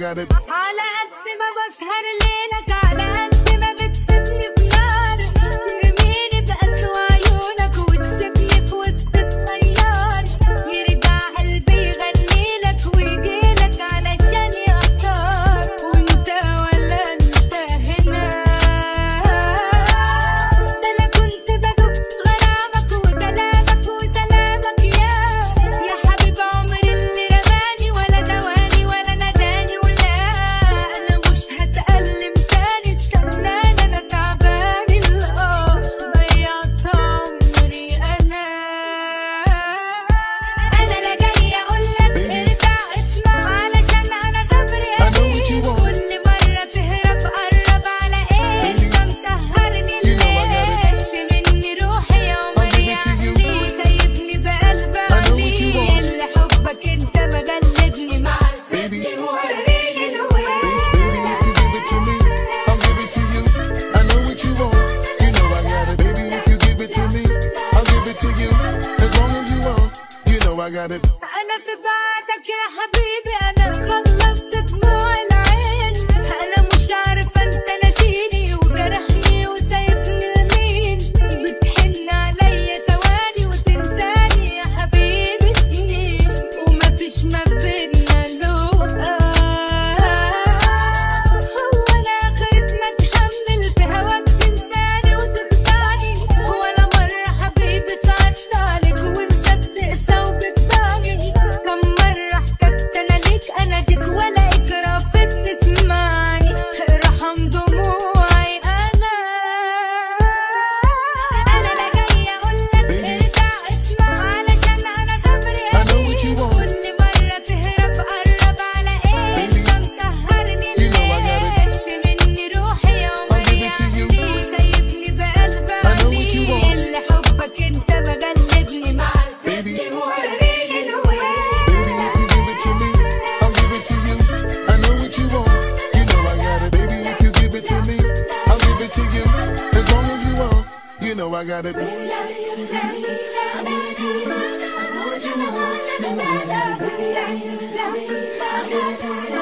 got it. على قد ما بسهر ليلك على قد ما بتسيبني في نار، ترميني بأسوأ عيونك وتسيبني في وسط الطيار، يرجع قلبي يغنيلك ويجيلك علشان يختار، وانت ولا انت هنا. ده انا كنت بدوب غرامك وكلامك وسلامك يا حبيب عمري اللي رماني ولا دواني ولا نداني، ولا انا مش هتألم تاني، استناني انا تعباني، ضيعت عمري انا لا جاي اقولك ارجع اسمع علشان انا صبري قليل، كل مرة تهرب قرب على ايه انت مسهرني الليل، مني روحي يا عمري عقلي وسايبني بقلب قليل، حبك انت مغلبني مع الست موريني الويل. Baby, if you give it to me, I'll give it to you. I know what you want, you know I got it. Baby, if you give it to me, I'll give it to you. As long as you want, you know I got it. أنا في بعدك يا حبيبي، أنا خلصت دموع العين، أنا مش عارفة أنت ناسيني وجرحني وسايبني لمين، بتحن عليا ثواني وتنساني يا حبيبي سنين، ومفيش ما بينا لقاء. هو أنا آخرة ما أتحمل في هواك تنساني وتخدعني، ولا مرة حبيبي صعدت عليك وأنت بتقسى وبتباني، كم مرة احتجت أنا ليك أناديك ولا إكراه تسمعني، ارحم دموعي أنا لا جاي أقولك ارجع اسمع علشان أنا صبري قليل، كل مرة تهرب قرب على إيه أنت مسهرني الليل، مني روحي يا عمري عقلي وسايبني بقلب قليل، حبك أنت مغلبني مع الست موريني الويل. Baby, if you give it to me, I'll give it to you. I know what you want, you know I got it. Baby, if you give it to me, I'll give it to you. As long as you want, you know I got it. Baby, I give it to me. I know what you want. I know what you want. And I love, baby, I give it to me. I give it to you.